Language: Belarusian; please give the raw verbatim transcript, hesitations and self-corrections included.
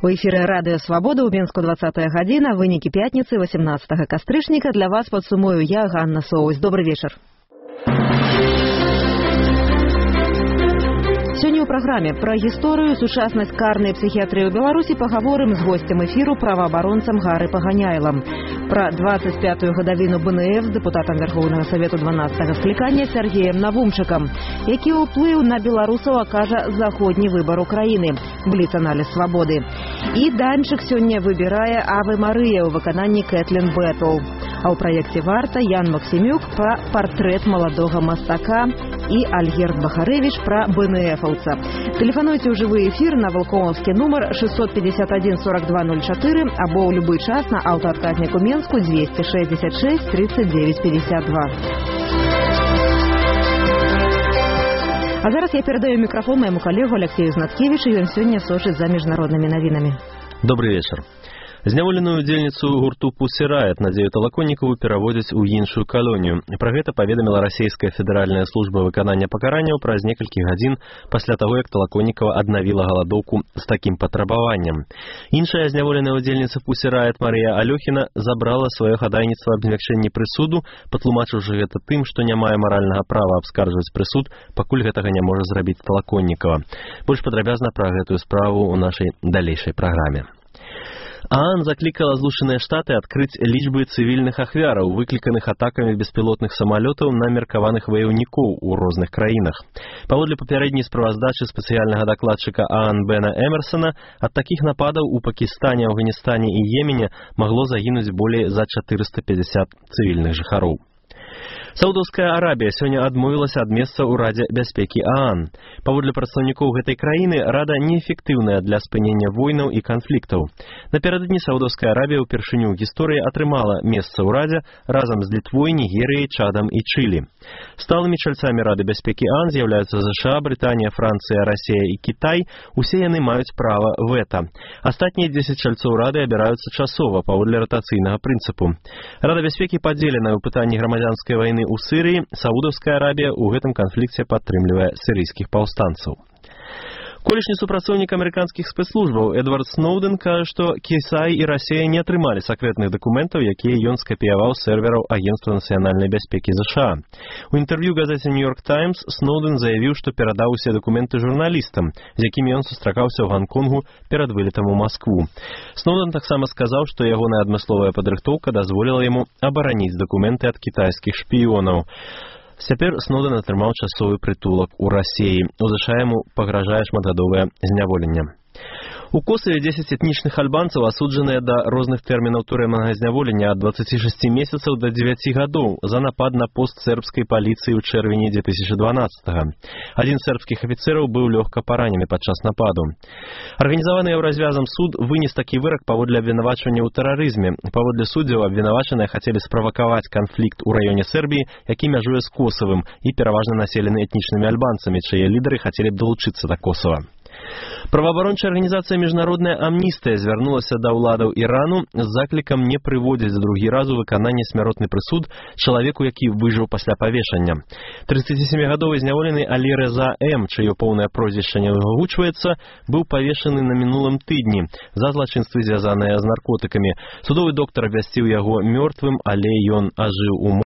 У эфіры радыё Свабода ў Мінску двадцатая гадзіна, вынікі пятніцы восемнадцатага кастрычніка. Для вас падсумую я, Ганна Соус. Добрый вечер. Сёння ў праграме пра гісторыю, сучаснасць карнай псіхіятрыі ў Беларусі пагаворым з госцем эфіру праваабаронцам Гары Паганяйлам. Пра двадцать пятую гадавіну бэ эн эф з дэпутатам Вярхоўнага Савету дванаццатага склікання Сергеем Навумчыкам. Які ўплыў на беларусаў акажа заходні выбар Украіны. Бліц-аналіз Свабоды. І Данчык сёння выбірае Аве Марыя ў выкананні Кэтлін Бэтл. А ў праекце «Варта» Ян Максімюк пра партрэт маладога мастака і Альгерд Бахарэвіч пра бэ эн эфаўца. Тэлефануйце ў жывы эфір на валкомаўскі нумар шестьсот пятьдесят один сорок два ноль четыре або ў любы час на аўтаадказніку Менску двести шестьдесят шесть тридцать девять пятьдесят два. А зараз я перадаю мікрафон майму калегу Алексею Знаткевічу, і ён сёння сочыць за міжнароднымі навінамі. Добрый вечер. Зняволеную удзельніцу гурту Pussy Riot Надзею Талаконнікову пераводзяць у іншую калонію. Пра гэта паведаміла расійская федэральная служба выканання пакаранняў праз некалькі гадзін пасля таго, як Талаконнікова аднавіла галадоўку з такім патрабаваннем. Іншая зняволеная удзельніца Pussy Riot Марыя Алёхіна забрала сваё хадайніцтва аб змякчэнні прысуду, патлумачыўшы гэта тым, што не мае маральнага права абскарджваць прысуд, пакуль гэтага не можа зрабіць Талаконнікова. Больш падрабязна пра гэтую справу ў нашай далейшай праграме. ААН заклікала Злучаныя Штаты адкрыць лічбы цывільных ахвяраў, выкліканых атакамі беспілотных самалётаў на меркаваных ваяўнікоў у розных краінах. Паводле папярэдняй справаздачы спецыяльнага дакладчыка ААН Бена Эмерсона, ад такіх нападаў у Пакістане, Афганістане і Йемене магло загінуць болей за четыреста пятьдесят цывільных жыхароў. Саудаўская Арабія сёння адмовілася ад месца ў Радзе бяспекі ААН. Паводле прадстаўнікоў гэтай краіны, Рада неэфектыўная для спынення войнаў і канфліктаў. Напярэдадні Саудаўская Арабія ўпершыню ў гісторыі атрымала месца ў Радзе разам з Літвой, Нігерыяй, Чадам і Чылі. Сталымі чальцамі Рады бяспекі ААН з'яўляюцца ЗША, Брытанія, Францыя, Расія і Кітай. Усе яны маюць права вэта. Астатнія дзесяць чальцоў Рады абіраюцца часова паводле ратацыйнага прынцыпу. Рада бяспекі падзеленая ў пытанні грамадзянскай вайны у Сырыі, Саудаўская Арабія ў гэтым канфлікце падтрымлівае сірыйскіх паўстанцаў. Колішні супрацоўнік амерыканскіх спецслужбаў Эдвард Сноуден кажа, што Кітай і Расія не атрымалі сакрэтных дакументаў, якія ён скапіяваў з сервераў Агенцтва нацыянальнай бяспекі ЗША. У інтэрв'ю газеце «Нью-Йорк Таймс» Сноуден заявіў, што перадаў усе дакументы журналістам, з якімі ён сустракаўся ў Ганконгу перад вылетам у Маскву. Сноуден таксама сказаў, што ягоная адмысловая падрыхтоўка дазволіла яму абараніць дакументы ад кітайскіх шпіёнаў. Цяпер Сноуден атрымаў часовы прытулак у Расіі. У ЗША яму пагражае шматгадовае зняволенне. У Косаве дзесяць этнічных альбанцаў асуджаныя да розных тэрмінаў турэмнага зняволення ад дваццаці шасці месяцаў да дзевяці гадоў за напад на пост сербскай паліцыі ў чэрвені две тысячы дванаццатага. Адзін з сербскіх афіцэраў быў лёгка паранены падчас нападу. Арганізаваны еўразвязам суд вынес такі вырак паводле абвінавачвання ў тэрарызме. Паводле суддзяў абвінавачаныя хацелі справакаваць канфлікт у раёне Сербіі, які мяжуе з Косавым і пераважна населены этнічнымі альбанцамі, чые лідары хацелі б далучыцца да Косава. Праваабарончая арганізацыя «Міжнародная амністыя» звярнулася да ўладаў Ірану з заклікам не прыводзіць за другі раз у выкананне смяротны прысуд чалавеку, які выжыў пасля павешання. трыццацісямігадовы зняволены Алі Реза М., чыё поўнае прозвішча не агучваецца, быў павешаны на мінулым тыдні за злачынствы, звязаныя з наркотыкамі. Судовы доктар абвясціў яго мёртвым, але ён ажыў у